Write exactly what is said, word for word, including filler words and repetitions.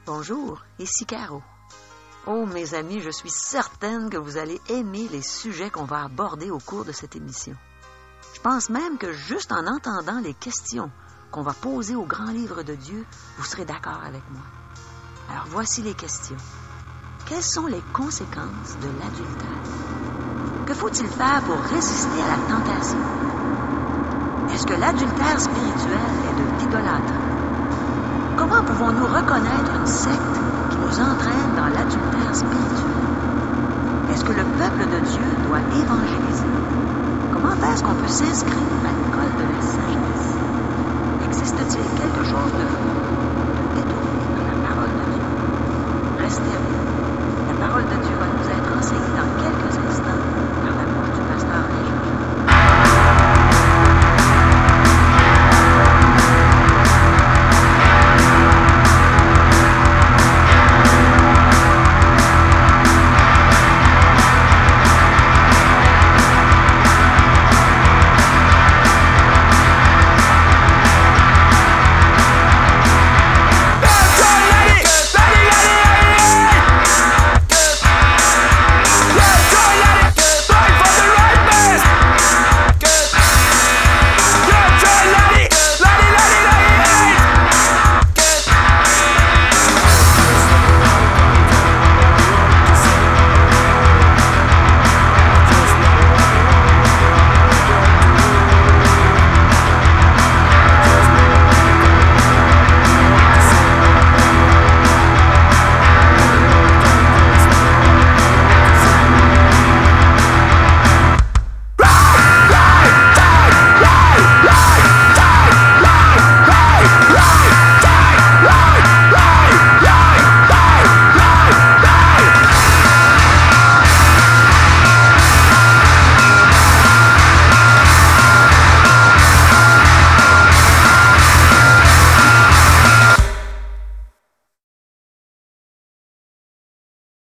Bonjour, ici Caro. Oh, mes amis, je suis certaine que vous allez aimer les sujets qu'on va aborder au cours de cette émission. Je pense même que juste en entendant les questions qu'on va poser au grand livre de Dieu, vous serez d'accord avec moi. Alors voici les questions. Quelles sont les conséquences de l'adultère? Que faut-il faire pour résister à la tentation? Est-ce que l'adultère spirituel est de l'idolâtrie? Comment pouvons-nous reconnaître une secte qui nous entraîne dans l'adultère spirituel? Est-ce que le peuple de Dieu doit évangéliser? Comment est-ce qu'on peut s'inscrire à l'école de la sagesse? Existe-t-il quelque chose de